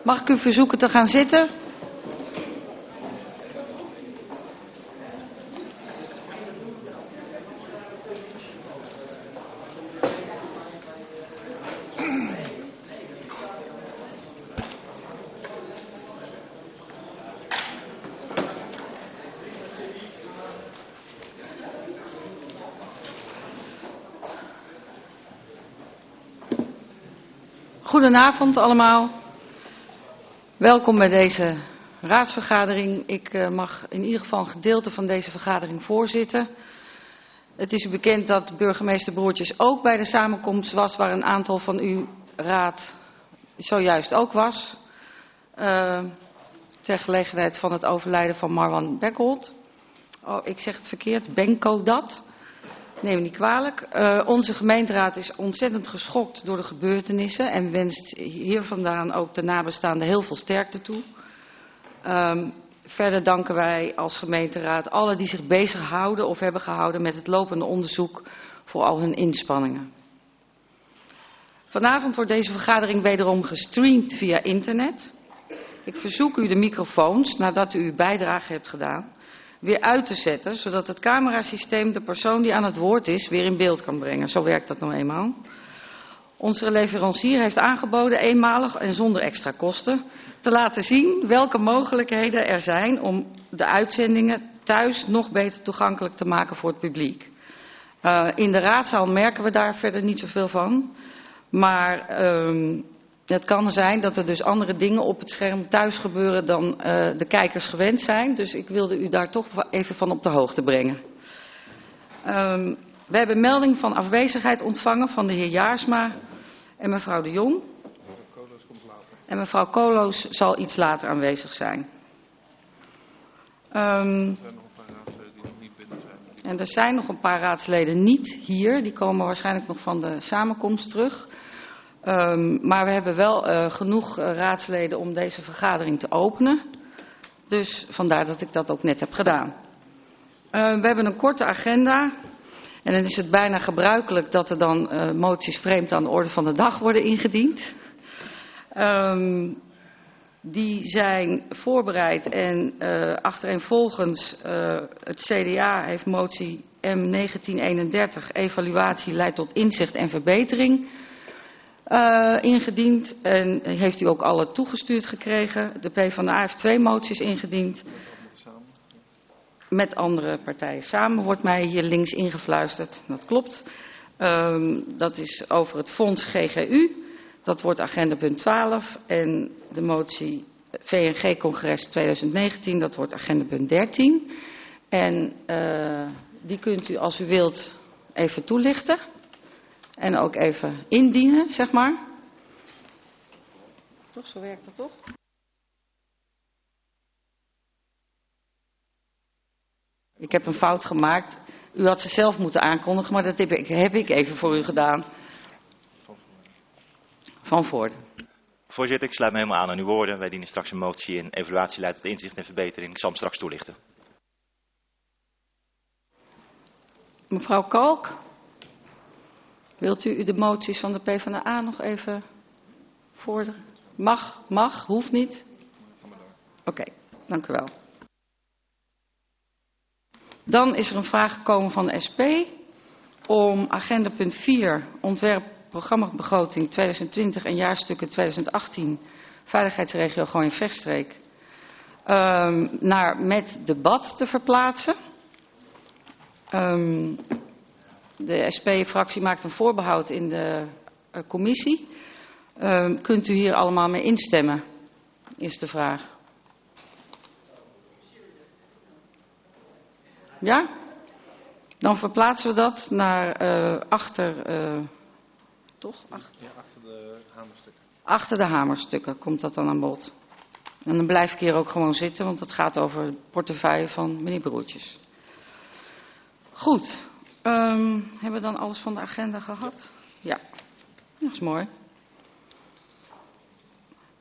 Mag ik u verzoeken te gaan zitten? Goedenavond allemaal. Welkom bij deze raadsvergadering. Ik mag in ieder geval een gedeelte van deze vergadering voorzitten. Het is u bekend dat burgemeester Broertjes ook bij de samenkomst was, waar een aantal van uw raad zojuist ook was. Ter gelegenheid van het overlijden van Marwan Bekholt. Oh, ik zeg het verkeerd, Benko dat. Neem me niet kwalijk. Onze gemeenteraad is ontzettend geschokt door de gebeurtenissen en wenst hier vandaan ook de nabestaanden heel veel sterkte toe. Verder danken wij als gemeenteraad allen die zich bezighouden of hebben gehouden met het lopende onderzoek voor al hun inspanningen. Vanavond wordt deze vergadering wederom gestreamd via internet. Ik verzoek u de microfoons, nadat u uw bijdrage hebt gedaan, weer uit te zetten, zodat het camerasysteem de persoon die aan het woord is weer in beeld kan brengen. Zo werkt dat nou eenmaal. Onze leverancier heeft aangeboden eenmalig en zonder extra kosten te laten zien welke mogelijkheden er zijn om de uitzendingen thuis nog beter toegankelijk te maken voor het publiek. In de raadzaal merken we daar verder niet zoveel van, maar het kan zijn dat er dus andere dingen op het scherm thuis gebeuren dan de kijkers gewend zijn. Dus ik wilde u daar toch even van op de hoogte brengen. We hebben melding van afwezigheid ontvangen van de heer Jaarsma en mevrouw de Jong. En mevrouw Koloos zal iets later aanwezig zijn. En er zijn nog een paar raadsleden niet hier. Die komen waarschijnlijk nog van de samenkomst terug. Maar we hebben wel genoeg raadsleden om deze vergadering te openen. Dus vandaar dat ik dat ook net heb gedaan. We hebben een korte agenda. En dan is het bijna gebruikelijk dat er dan moties vreemd aan de orde van de dag worden ingediend. Die zijn voorbereid en achtereenvolgens het CDA heeft motie M1931, evaluatie leidt tot inzicht en verbetering, ingediend. En heeft u ook alle toegestuurd gekregen. De PvdA heeft 2 moties ingediend. Met andere partijen samen, wordt mij hier links ingefluisterd. Dat klopt. Dat is over het fonds GGU. Dat wordt agenda punt 12. En de motie VNG-congres 2019, dat wordt agenda punt 13. En die kunt u als u wilt even toelichten. En ook even indienen, zeg maar. Toch, zo werkt dat toch? Ik heb een fout gemaakt. U had ze zelf moeten aankondigen, maar dat heb ik even voor u gedaan. Van Voorde. Voorzitter, ik sluit me helemaal aan uw woorden. Wij dienen straks een motie in. Evaluatie leidt tot inzicht en verbetering. Ik zal hem straks toelichten. Mevrouw Kalk, wilt u de moties van de PvdA nog even vorderen? Mag, hoeft niet. Oké, dank u wel. Dan is er een vraag gekomen van de SP om agenda punt 4, ontwerp programmabegroting 2020 en jaarstukken 2018, veiligheidsregio Gooi-en-Vechtstreek, naar met debat te verplaatsen. De SP-fractie maakt een voorbehoud in de commissie. Kunt u hier allemaal mee instemmen, is de vraag. Ja? Dan verplaatsen we dat naar achter... toch? Ja, achter de hamerstukken. Achter de hamerstukken komt dat dan aan bod. En dan blijf ik hier ook gewoon zitten, want het gaat over de portefeuille van meneer Broertjes. Goed. Hebben we dan alles van de agenda gehad? Ja. Dat is mooi.